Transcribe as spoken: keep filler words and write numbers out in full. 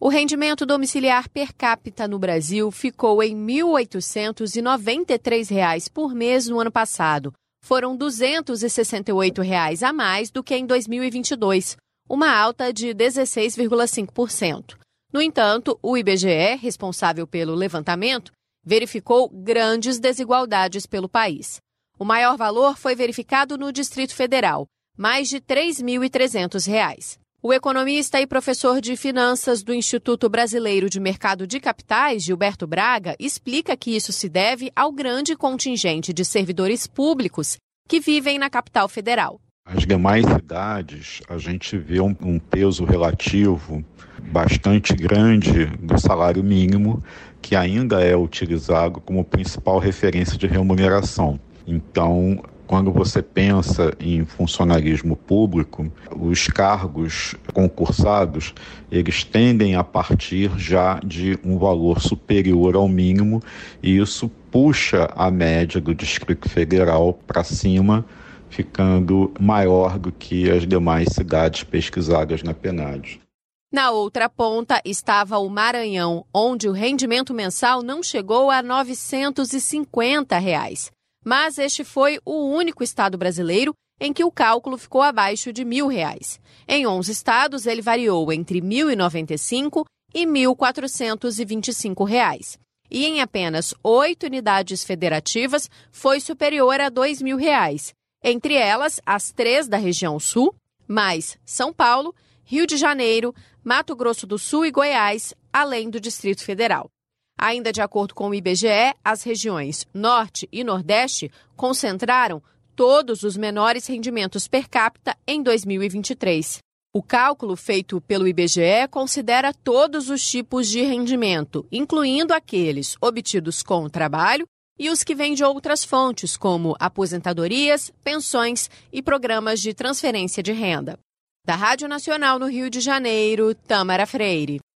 O rendimento domiciliar per capita no Brasil ficou em mil oitocentos e noventa e três reais por mês no ano passado. Foram duzentos e sessenta e oito reais a mais do que em dois mil e vinte e dois, uma alta de dezesseis vírgula cinco por cento. No entanto, o I B G E, responsável pelo levantamento, verificou grandes desigualdades pelo país. O maior valor foi verificado no Distrito Federal, mais de três mil e trezentos reais. O economista e professor de finanças do Instituto Brasileiro de Mercado de Capitais, Gilberto Braga, explica que isso se deve ao grande contingente de servidores públicos que vivem na capital federal. As demais cidades, a gente vê um, um peso relativo bastante grande do salário mínimo, que ainda é utilizado como principal referência de remuneração. Então, quando você pensa em funcionalismo público, os cargos concursados, eles tendem a partir já de um valor superior ao mínimo, e isso puxa a média do Distrito Federal para cima, ficando maior do que as demais cidades pesquisadas na PNAD. Na outra ponta estava o Maranhão, onde o rendimento mensal não chegou a novecentos e cinquenta reais. Mas este foi o único estado brasileiro em que o cálculo ficou abaixo de mil reais. Em onze estados, ele variou entre mil e noventa e cinco e mil quatrocentos e vinte e cinco reais. E em apenas oito unidades federativas, foi superior a dois mil reais. Entre elas, as três da região sul, mais São Paulo, Rio de Janeiro, Mato Grosso do Sul e Goiás, além do Distrito Federal. Ainda de acordo com o I B G E, as regiões Norte e Nordeste concentraram todos os menores rendimentos per capita em dois mil e vinte e três. O cálculo feito pelo I B G E considera todos os tipos de rendimento, incluindo aqueles obtidos com o trabalho e os que vêm de outras fontes, como aposentadorias, pensões e programas de transferência de renda. Da Rádio Nacional no Rio de Janeiro, Tâmara Freire.